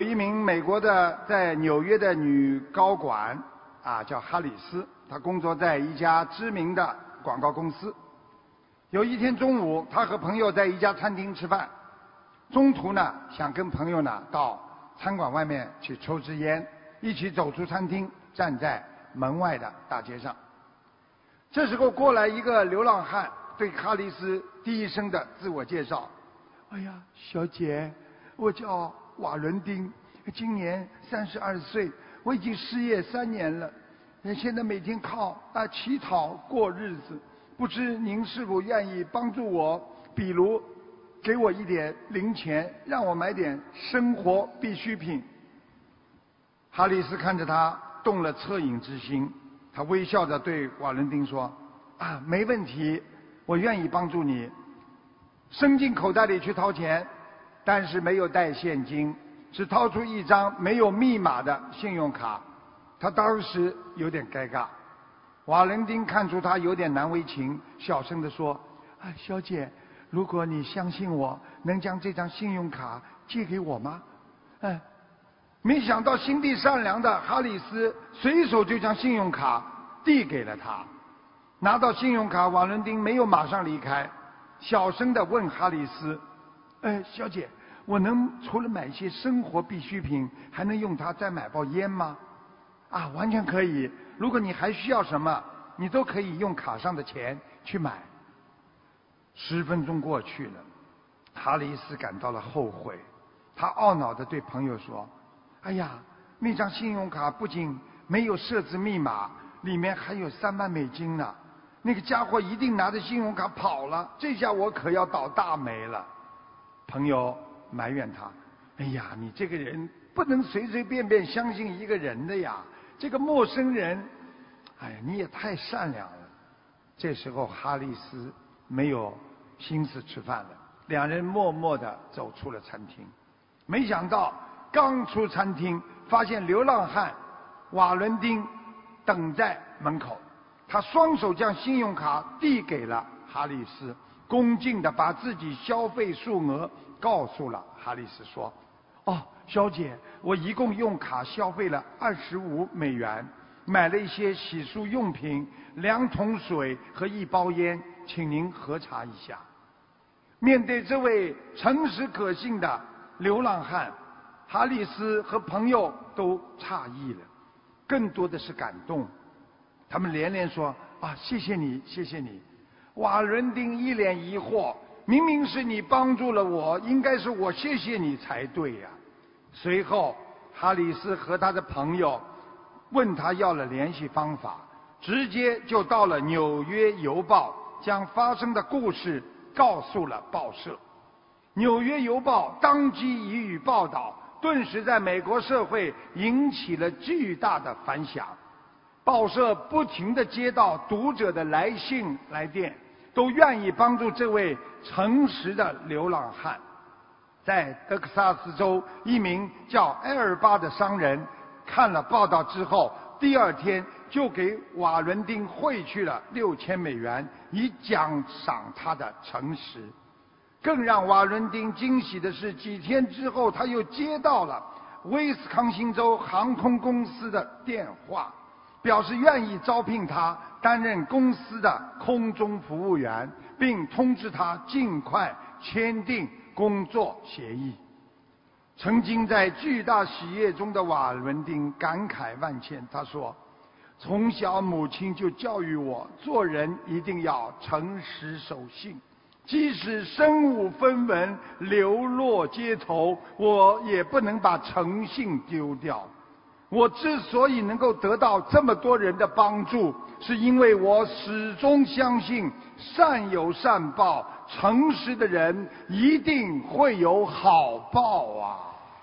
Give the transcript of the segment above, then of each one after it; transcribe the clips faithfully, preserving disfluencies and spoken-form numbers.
一名美国的在纽约的女高管啊，叫哈里斯，她工作在一家知名的广告公司。有一天中午，她和朋友在一家餐厅吃饭，中途呢想跟朋友呢到餐馆外面去抽支烟，一起走出餐厅，站在门外的大街上。这时候过来一个流浪汉，对哈里斯低声的自我介绍：“哎呀，小姐，我叫瓦伦丁，今年三十二岁，我已经失业三年了，现在每天靠啊乞讨过日子，不知您是否愿意帮助我，比如给我一点零钱，让我买点生活必需品。”哈里斯看着他，动了恻隐之心，他微笑着对瓦伦丁说：“啊，没问题，我愿意帮助你。”伸进口袋里去掏钱，但是没有带现金，只掏出一张没有密码的信用卡。他当时有点尴尬。瓦伦丁看出他有点难为情，小声地说：“啊，小姐，如果你相信我，能将这张信用卡借给我吗？”嗯，没想到心地善良的哈里斯随手就将信用卡递给了他。拿到信用卡，瓦伦丁没有马上离开，小声地问哈里斯：“呃，小姐，我能除了买些生活必需品，还能用它再买包烟吗？”“啊，完全可以。如果你还需要什么，你都可以用卡上的钱去买。”十分钟过去了，哈里斯感到了后悔，他懊恼地对朋友说：“哎呀，那张信用卡不仅没有设置密码，里面还有三万美金呢。那个家伙一定拿着信用卡跑了，这下我可要倒大霉了。”朋友埋怨他：“哎呀，你这个人不能随随便便相信一个人的呀，这个陌生人，哎呀，你也太善良了。”这时候哈里斯没有心思吃饭了，两人默默地走出了餐厅。没想到刚出餐厅，发现流浪汉瓦伦丁等在门口。他双手将信用卡递给了哈里斯，恭敬地把自己消费数额告诉了哈里斯，说：“哦，小姐，我一共用卡消费了二十五美元，买了一些洗漱用品、两桶水和一包烟，请您核查一下。”面对这位诚实可信的流浪汉，哈里斯和朋友都诧异了，更多的是感动。他们连连说：“啊，谢谢你，谢谢你。”瓦伦丁一脸疑惑：“明明是你帮助了我，应该是我谢谢你才对呀。”随后，哈里斯和他的朋友问他要了联系方法，直接就到了《纽约邮报》，将发生的故事告诉了报社。《纽约邮报》当即予以报道，顿时在美国社会引起了巨大的反响。报社不停地接到读者的来信来电，都愿意帮助这位诚实的流浪汉。在德克萨斯州，一名叫埃尔巴的商人看了报道之后，第二天就给瓦伦丁汇去了六千美元，以奖赏他的诚实。更让瓦伦丁惊喜的是，几天之后他又接到了威斯康星州航空公司的电话，表示愿意招聘他担任公司的空中服务员，并通知他尽快签订工作协议。曾经在巨大喜悦中的瓦伦丁感慨万千，他说：“从小母亲就教育我，做人一定要诚实守信，即使身无分文流落街头，我也不能把诚信丢掉。我之所以能够得到这么多人的帮助，是因为我始终相信善有善报，诚实的人一定会有好报啊！”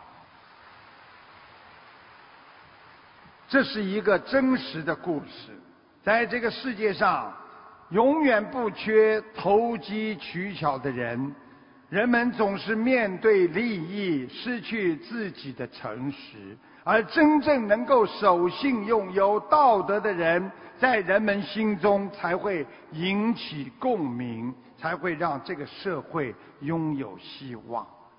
这是一个真实的故事。在这个世界上，永远不缺投机取巧的人，人们总是面对利益失去自己的诚实，而真正能够守信用、有道德的人，在人们心中才会引起共鸣，才会让这个社会拥有希望。